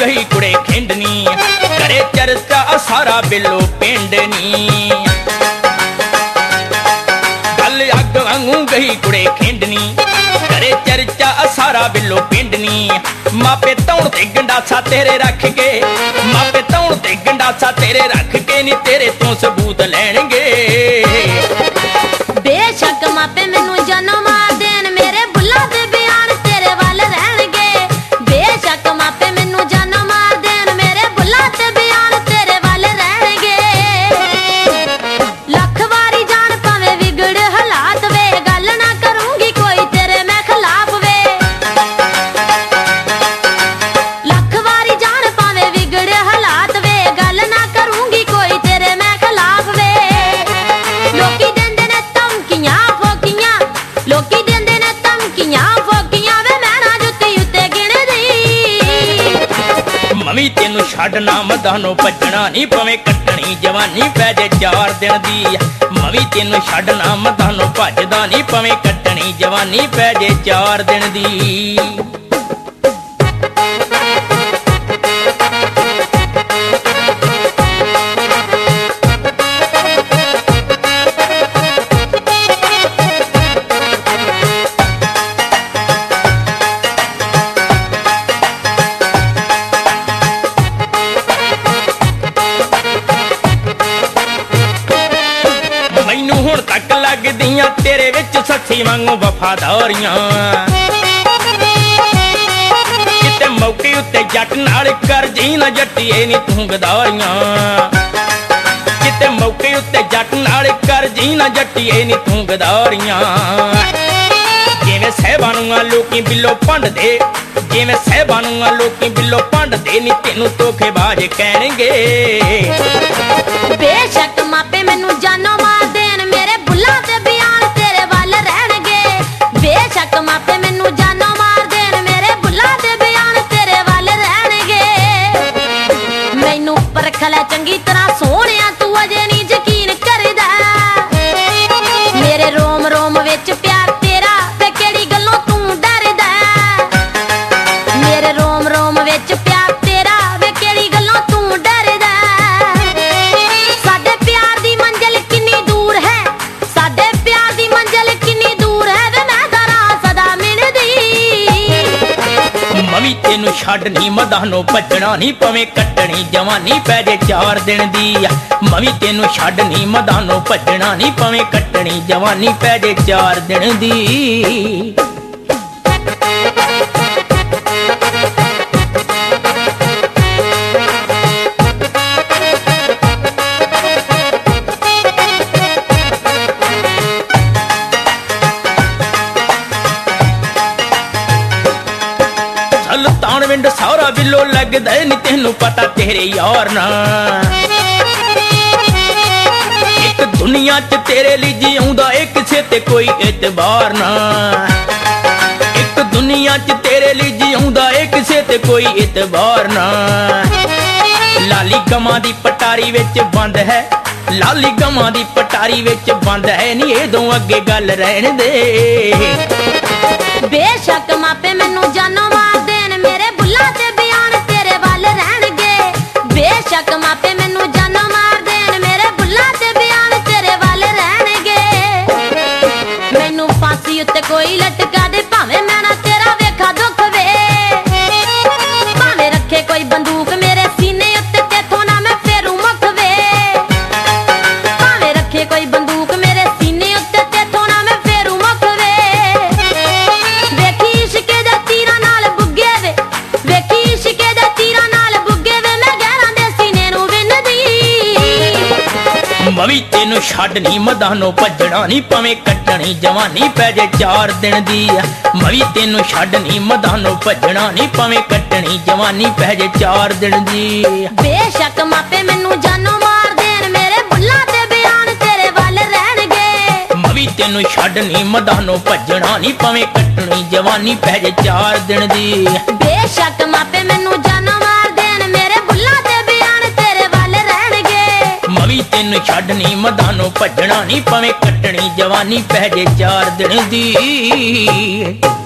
गई कुड़े खेंडनी करे चर्चा सारा बिलो पिंडनी गल अग वांगू गई कुड़े खेंडनी करे चर्चा सारा बिलो पिंडनी मापे तौण ते गंडासा तेरे रख के मापे तौण ते गंडासा तेरे रख के नी तेरे तो सबूत लैणगे बेशक मापे मैनू जानो मार देन मेरे बुल्ला दे बयान तेरे वाल रहणगे बेशक मापे मैनू जानो मार देन मेरे बुल्ला दे बयान तेरे वाल रहणगे लख वारी जान भावे विगड़ हालात वे गल ना करूंगी कोई तेरे मैं खिलाफ वे लख वारी जान भावे विगड़ हालात वे गल ना करूंगी कोई तेरे मैं खिलाफ वे लोकी देंदे ने धमकियां फोकियां लोकी देंदे ने धमकियां फोकियां वे मैं ना जुत्ती उत्ते गिणदी मवी तेनू छड्डना मदानो भजना नहीं पवे कट्टनी जवानी पै जे 4 दिन दी मवी तेनू छड्डना मदानो भजदा नहीं पवे कट्टनी जवानी पै जे 4 दिन दी हुण तक लगदियां तेरे विच सच्ची वांगू वफादारियां किते मौके उत्ते जट नाल कर जी ना जट्टीए नी तूं गदारियां किते मौके उत्ते जट नाल कर जी ना जट्टीए नी तूं गदारियां जिवें सहबानूआं लोकी बिलो भंडदे जिवें सहबानूआं लोकी बिलो भंडदे नी तेनू धोखेबाज कहणगे बेशक मापे मैनू जानो मार देन मेरे बुल्ला ते बयान तेरे वाल रहणगे बेशक मापे मैनू जानो मार देन मेरे बुल्ला ते बयान तेरे वाल रहणगे मैनू परख लै चंगी तरह सोहणिया तू अजे नहीं यकीन करदा मेरे रोम रोम विच प्यार तेरा ते केड़ी गल्लों तू डरदा मेरे रोम रोम विच प्यार तेरा वे केड़ी गल्लों तू डरदा साडे प्यार दी मंजिल किन्नी दूर है साडे प्यार दी मंजिल किन्नी दूर है वे मैं दरा सदा मिलदी मवी तेनू छड्डनी मदानो भजना नहीं पवे कट्टनी जवानी पै जे 4 दिन दी मवी तेनू छड्डनी मदानो भजना नहीं पवे कट्टनी जवानी पै जे 4 दिन दी विंड सारा बिलो लगदा नी तेनू पता तेरे यार ना एक दुनिया च तेरे लिए जिउंदा एक किसे ते कोई एतबार ना एक दुनिया च तेरे लिए जिउंदा एक किसे ते कोई एतबार ना लाली गमां दी पटारी विच बंद है लाली गमां दी पटारी विच बंद है नी एदों अगे गल रहण दे बेशक मापे मैनू जानो मार देन मेरे बुल्ला ते बयान तेरे वाल रहणगे बेशक मापे मैनू जानो मार देन मेरे बुल्ला ते बयान तेरे वाल रहणगे मैनू फांसी उत्ते कोई लटका दे भावें मैं ना तेरा वेखा दुख वे भावें रखे कोई बंदूक मेरे सीने उत्ते तेथों ना मैं फेरू मुख वे भावें रखे कोई बंदूक मेरे सीने उत्ते तेथों ना मैं फेरू मुख वे वेखी इश्के दे तीरां नाल बुग्गे वे वेखी इश्के दे तीरां नाल बुग्गे वे मैं गहरां दे सीने नूं विन्नदी मवी तेनू छड्डनी मदानो भजना नहीं पवे कट्टनी जवानी पै जे 4 दिन दी मवी तेनू छड्डनी मदानो भजना नहीं पवे कट्टनी जवानी पै जे 4 दिन दी बेशक मापे मैनू जानो मार देन मेरे बुल्ला ते बयान तेरे वाल रहणगे मवी तेनू छड्डनी मदानो भजना नहीं पवे कट्टनी जवानी पै जे 4 दिन दी बेशक मापे मैनू जानो मार देन मेरे बुल्ला ते बयान तेरे वाल रहणगे मवी तेनू छड्डनी मदानो भजना नहीं पवे कट्टनी जवानी पै जे 4 दिन दी।